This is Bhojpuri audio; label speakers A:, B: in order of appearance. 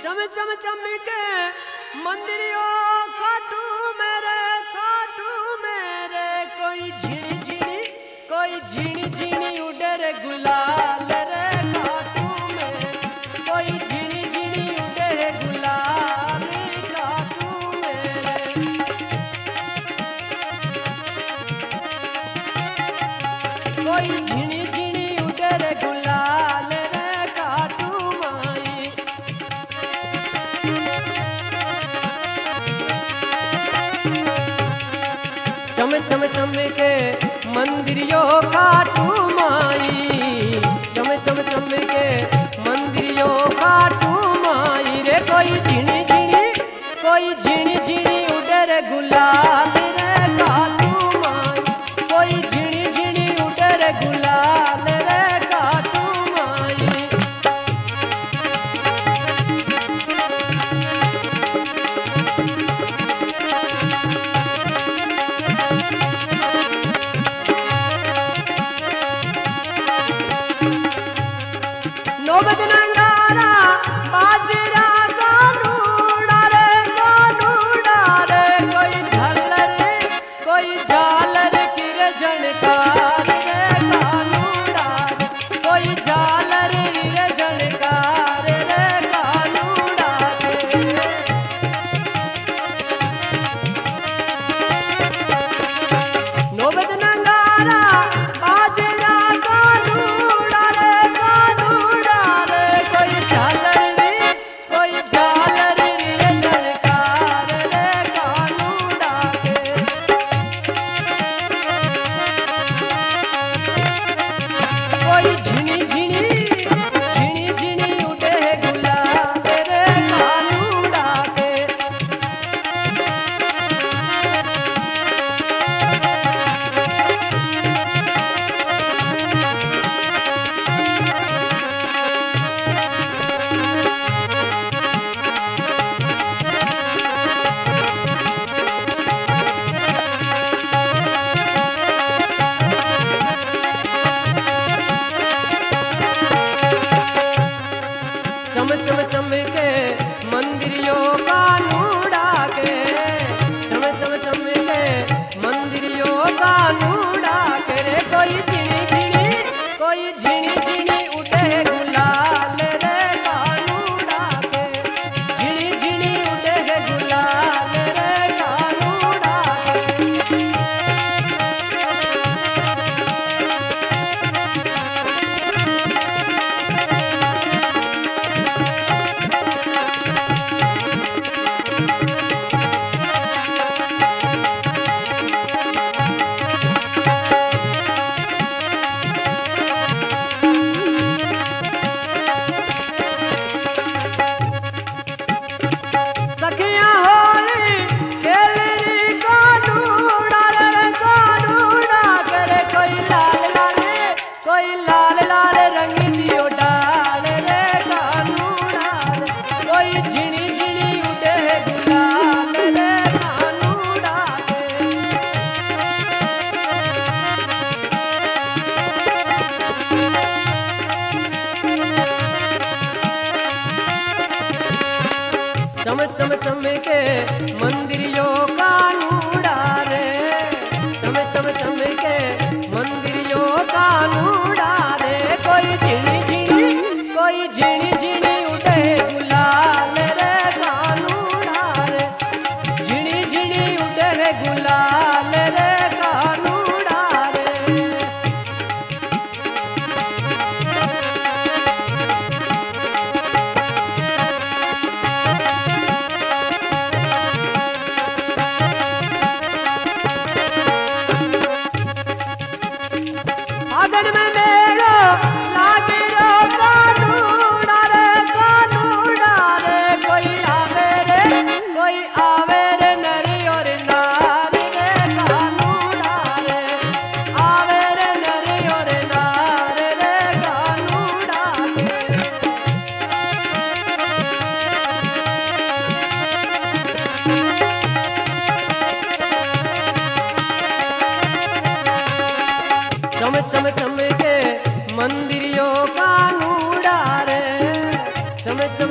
A: चम चम चमके मंदिरियों खाटू मेरे कोई झिणी झिणी उड़े रे गुलाल रे खाटू मेरे कोई झिणी झिणी उड़े रे गुलाल खाटू मेरे कोई झिणी झिणी उड़े रे गुलाल रे खाटू माई चम चम चम के मंदिरियो खाटू माई चम चम चम के मंदिरियो खाटू माई रे कोई झिणी झिणी उड़े रे गुलाल रे खाटू माई कोई झिणी झिणी उड़े रे गुलाल रे खाटू माई नौबत नंगारा बाजरा गानूड़ा रे कोई झालर किरे झणकार रे गानूड़ा रे कोई झालर किरे झणकार रे गानूड़ा रे नौबत नंगारा बाजरा गानूड़ा रे कोई झालर रे झणकार रे गानूड़ा रे कोई झिणी झिणी उड़े गुलाल रे गानूड़ा रे चम चम चम के मंदिरियों का नूड़ा के चम चम चम के मंदिरियों का नूड़ा के रे कोई झिणी झिणी उड़े गुलाल रे गानूड़ा के झिणी झिणी उड़े गुलाल रे गानूड़ा के सखियां होली खेलरी गानूड़ा करे कोई लाल लाल रंग दियो डाल रे गानूड़ा रे कोई झिणी झिणी उड़े गुलाल रे गानूड़ा रे चम चम चम के मंदिरियों का नूड़ा रे चम चम चम के मंदिरियों का नूड़ा रे कोई झिणी झिणी उड़े गुलाल रे गानूड़ा रे झिणी झिणी उड़े गुलाल रे गानूड़ा रे आंगन में मेलो लागे रो गानूड़ा रे कोई आवे रे नरी और नारी रे गानूड़ा रे आवे रे नरी और नारी रे गानूड़ा रे चम चम चम के मंदिरियों का नूड़ा रे चम चम